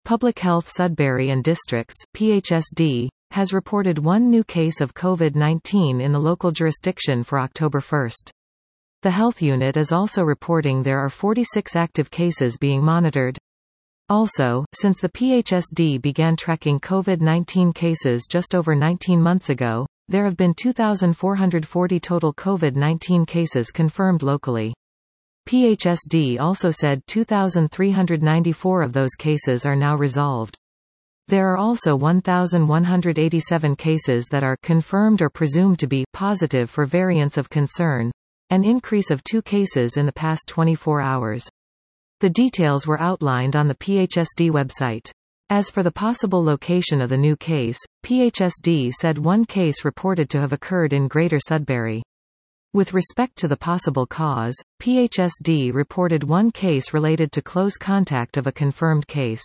Public Health Sudbury and Districts (PHSD) has reported one new case of COVID-19 in the local jurisdiction for October 1. The Health Unit is also reporting there are 46 active cases being monitored. Also, since the PHSD began tracking COVID-19 cases just over 19 months ago, there have been 2,440 total COVID-19 cases confirmed locally. PHSD also said 2,394 of those cases are now resolved. There are also 1,187 cases that are confirmed or presumed to be positive for variants of concern, an increase of 2 cases in the past 24 hours. The details were outlined on the PHSD website. As for the possible location of the new case, PHSD said one case reported to have occurred in Greater Sudbury. With respect to the possible cause, PHSD reported one case related to close contact of a confirmed case.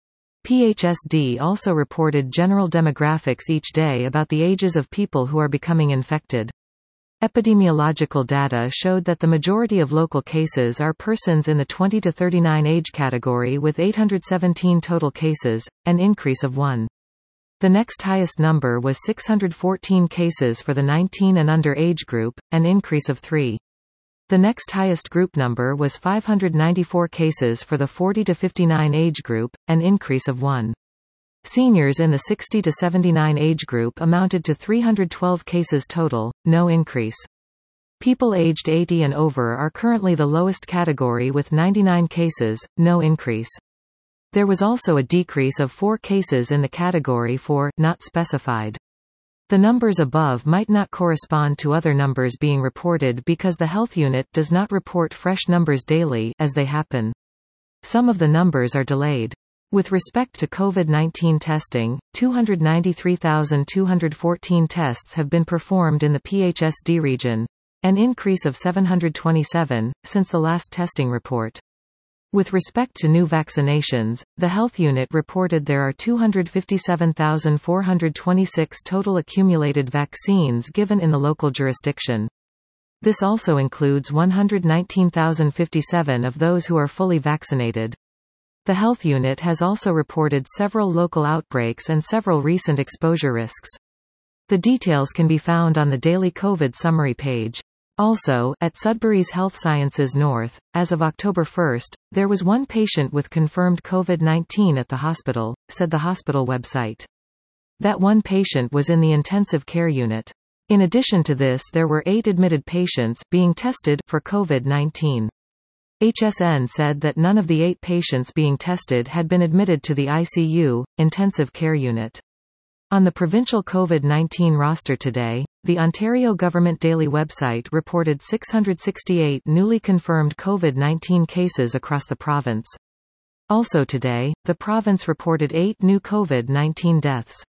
PHSD also reported general demographics each day about the ages of people who are becoming infected. Epidemiological data showed that the majority of local cases are persons in the 20 to 39 age category with 817 total cases, an increase of 1. The next highest number was 614 cases for the 19 and under age group, an increase of 3. The next highest group number was 594 cases for the 40 to 59 age group, an increase of 1. Seniors in the 60 to 79 age group amounted to 312 cases total, no increase. People aged 80 and over are currently the lowest category with 99 cases, no increase. There was also a decrease of 4 cases in the category for not specified. The numbers above might not correspond to other numbers being reported because the Health Unit does not report fresh numbers daily as they happen. Some of the numbers are delayed. With respect to COVID-19 testing, 293,214 tests have been performed in the PHSD region, an increase of 727 since the last testing report. With respect to new vaccinations, the Health Unit reported there are 257,426 total accumulated vaccines given in the local jurisdiction. This also includes 119,057 of those who are fully vaccinated. The Health Unit has also reported several local outbreaks and several recent exposure risks. The details can be found on the daily COVID summary page. Also, at Sudbury's Health Sciences North, as of October 1, there was one patient with confirmed COVID-19 at the hospital, said the hospital website. That one patient was in the intensive care unit. In addition to this, there were 8 admitted patients being tested for COVID-19. HSN said that none of the 8 patients being tested had been admitted to the ICU, intensive care unit. On the provincial COVID-19 roster today, the Ontario Government Daily website reported 668 newly confirmed COVID-19 cases across the province. Also today, the province reported 8 new COVID-19 deaths.